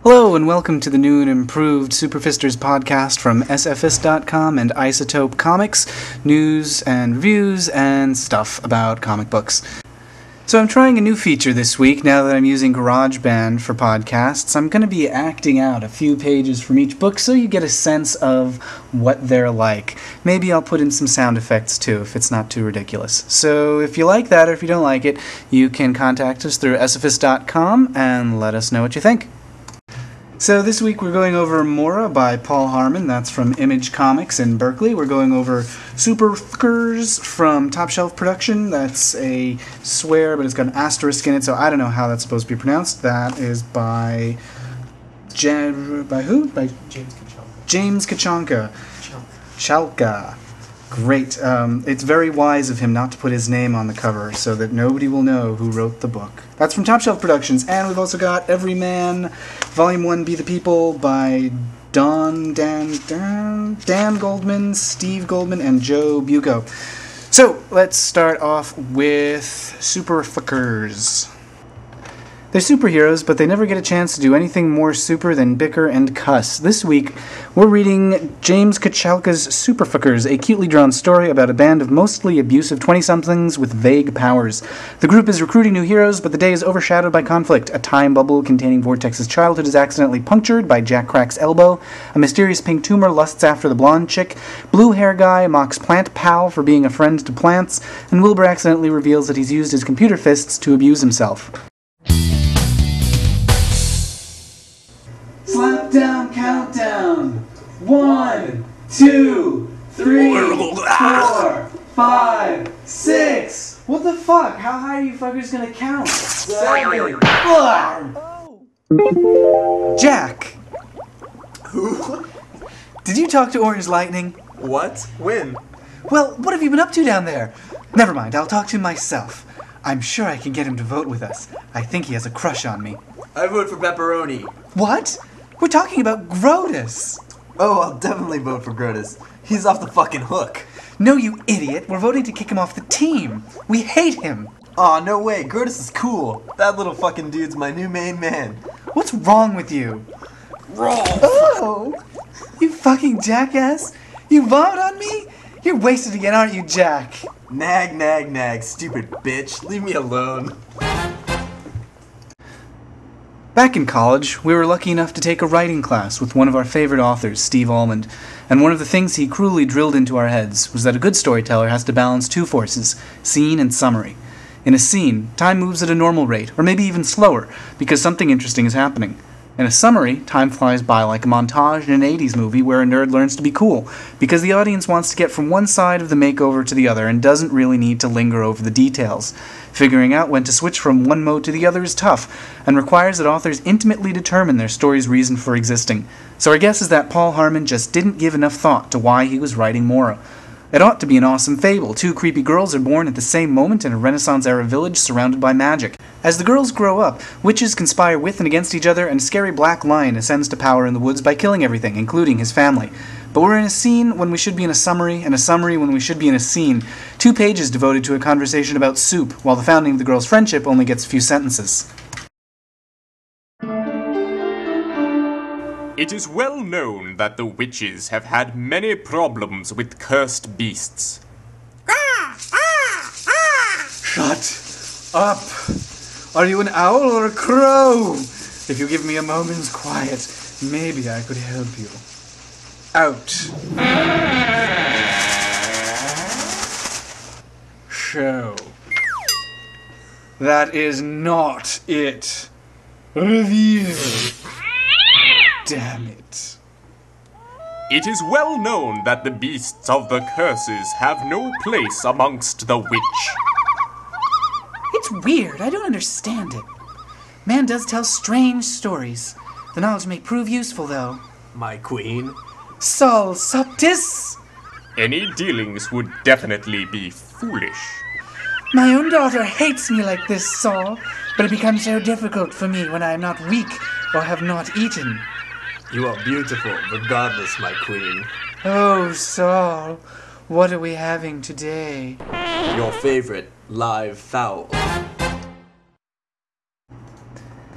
Hello and welcome to the new and improved Superfisters podcast from sfist.com and Isotope Comics, news and reviews and stuff about comic books. So I'm trying a new feature this week now that I'm using GarageBand for podcasts. I'm going to be acting out a few pages from each book so you get a sense of what they're like. Maybe I'll put in some sound effects too if it's not too ridiculous. So if you like that or if you don't like it, you can contact us through sfist.com and let us know what you think. So this week we're going over Mora by Paul Harmon, that's from Image Comics in Berkeley. We're going over Superfuckers from Top Shelf Production, that's a swear but it's got an asterisk in it, so I don't know how that's supposed to be pronounced. That is by by who? By James Kachalka. James Kachalka. Chalka. Great. It's very wise of him not to put his name on the cover so that nobody will know who wrote the book. That's from Top Shelf Productions, and we've also got Everyman, Volume 1, Be the People by Dan Goldman, Steve Goldman, and Joe Bucco. So, let's start off with Superfuckers. They're superheroes, but they never get a chance to do anything more super than bicker and cuss. This week, we're reading James Kachalka's Superfuckers, a cutely drawn story about a band of mostly abusive 20-somethings with vague powers. The group is recruiting new heroes, but the day is overshadowed by conflict. A time bubble containing Vortex's childhood is accidentally punctured by Jack Crack's elbow. A mysterious pink tumor lusts after the blonde chick. Blue hair guy mocks Plant Pal for being a friend to plants. And Wilbur accidentally reveals that he's used his computer fists to abuse himself. Slap down countdown. 1, 2, 3, 4, 5, 6. What the fuck? How high are you fuckers gonna count? 7. Jack. Who? Did you talk to Orange Lightning? What? When? Well, what have you been up to down there? Never mind, I'll talk to him myself. I'm sure I can get him to vote with us. I think he has a crush on me. I vote for pepperoni. What? We're talking about Grotus. Oh, I'll definitely vote for Grotus. He's off the fucking hook. No, you idiot. We're voting to kick him off the team. We hate him. Aw, no way. Grotus is cool. That little fucking dude's my new main man. What's wrong with you? Wrong. Oh! You fucking jackass. You vomit on me? You're wasted again, aren't you, Jack? Nag, nag, nag, stupid bitch. Leave me alone. Back in college, we were lucky enough to take a writing class with one of our favorite authors, Steve Almond, and one of the things he cruelly drilled into our heads was that a good storyteller has to balance two forces, scene and summary. In a scene, time moves at a normal rate, or maybe even slower, because something interesting is happening. In a summary, time flies by like a montage in an 80s movie where a nerd learns to be cool, because the audience wants to get from one side of the makeover to the other and doesn't really need to linger over the details. Figuring out when to switch from one mode to the other is tough, and requires that authors intimately determine their story's reason for existing. So our guess is that Paul Harmon just didn't give enough thought to why he was writing Mora. It ought to be an awesome fable. Two creepy girls are born at the same moment in a Renaissance-era village surrounded by magic. As the girls grow up, witches conspire with and against each other, and a scary black lion ascends to power in the woods by killing everything, including his family. But we're in a scene when we should be in a summary, and a summary when we should be in a scene. 2 pages devoted to a conversation about soup, while the founding of the girls' friendship only gets a few sentences. It is well known that the witches have had many problems with cursed beasts. Shut up! Are you an owl or a crow? If you give me a moment's quiet, maybe I could help you. Out. Show. That is not it. Reveal. Damn it. It is well known that the beasts of the curses have no place amongst the witch. It's weird. I don't understand it. Man does tell strange stories. The knowledge may prove useful, though. My queen? Sol Soptis! Any dealings would definitely be foolish. My own daughter hates me like this, Saul, but it becomes so difficult for me when I am not weak or have not eaten. You are beautiful, regardless, my queen. Oh, Saul, what are we having today? Your favorite live fowl.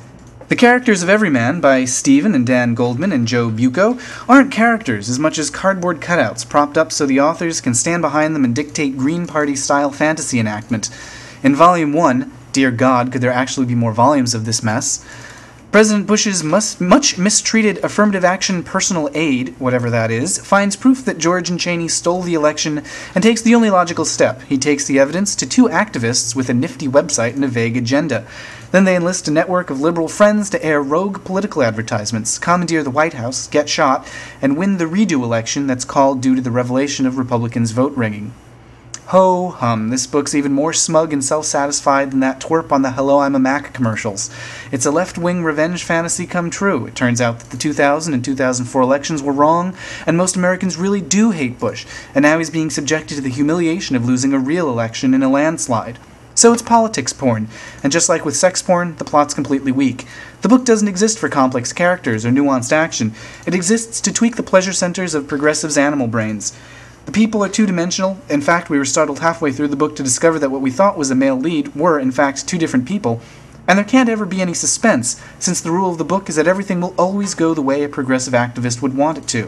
The characters of Everyman by Stephen and Dan Goldman and Joe Bucco aren't characters as much as cardboard cutouts propped up so the authors can stand behind them and dictate Green Party-style fantasy enactment. In Volume 1, dear God, could there actually be more volumes of this mess? President Bush's much mistreated affirmative action personal aide, whatever that is, finds proof that George and Cheney stole the election and takes the only logical step. He takes the evidence to two activists with a nifty website and a vague agenda. Then they enlist a network of liberal friends to air rogue political advertisements, commandeer the White House, get shot, and win the redo election that's called due to the revelation of Republicans' vote rigging. Ho-hum, this book's even more smug and self-satisfied than that twerp on the Hello, I'm a Mac commercials. It's a left-wing revenge fantasy come true. It turns out that the 2000 and 2004 elections were wrong, and most Americans really do hate Bush, and now he's being subjected to the humiliation of losing a real election in a landslide. So it's politics porn, and just like with sex porn, the plot's completely weak. The book doesn't exist for complex characters or nuanced action. It exists to tweak the pleasure centers of progressives' animal brains. The people are two-dimensional. In fact, we were startled halfway through the book to discover that what we thought was a male lead were, in fact, two different people. And there can't ever be any suspense, since the rule of the book is that everything will always go the way a progressive activist would want it to.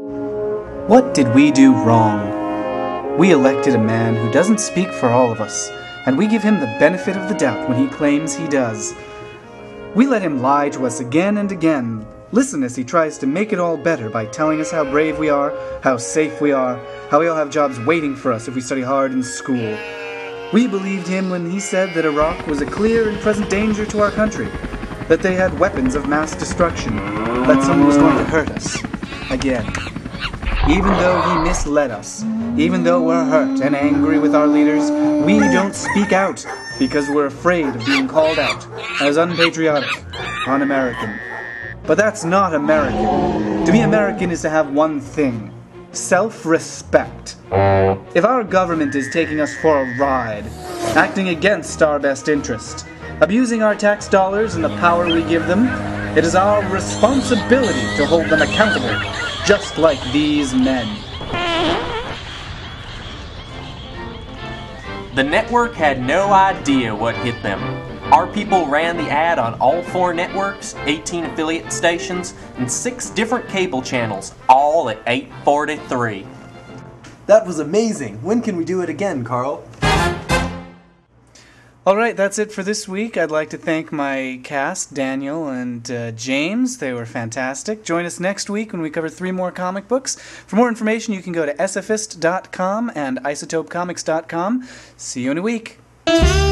What did we do wrong? We elected a man who doesn't speak for all of us, and we give him the benefit of the doubt when he claims he does. We let him lie to us again and again. Listen as he tries to make it all better by telling us how brave we are, how safe we are, how we all have jobs waiting for us if we study hard in school. We believed him when he said that Iraq was a clear and present danger to our country, that they had weapons of mass destruction, that someone was going to hurt us. Again. Even though he misled us, even though we're hurt and angry with our leaders, we don't speak out because we're afraid of being called out as unpatriotic, un-American. But that's not American. To be American is to have one thing: self-respect. If our government is taking us for a ride, acting against our best interest, abusing our tax dollars and the power we give them, it is our responsibility to hold them accountable, just like these men. The network had no idea what hit them. Our people ran the ad on all 4 networks, 18 affiliate stations, and 6 different cable channels, all at 8:43. That was amazing. When can we do it again, Carl? Alright, that's it for this week. I'd like to thank my cast, Daniel and James. They were fantastic. Join us next week when we cover 3 more comic books. For more information, you can go to sfist.com and isotopecomics.com. See you in a week.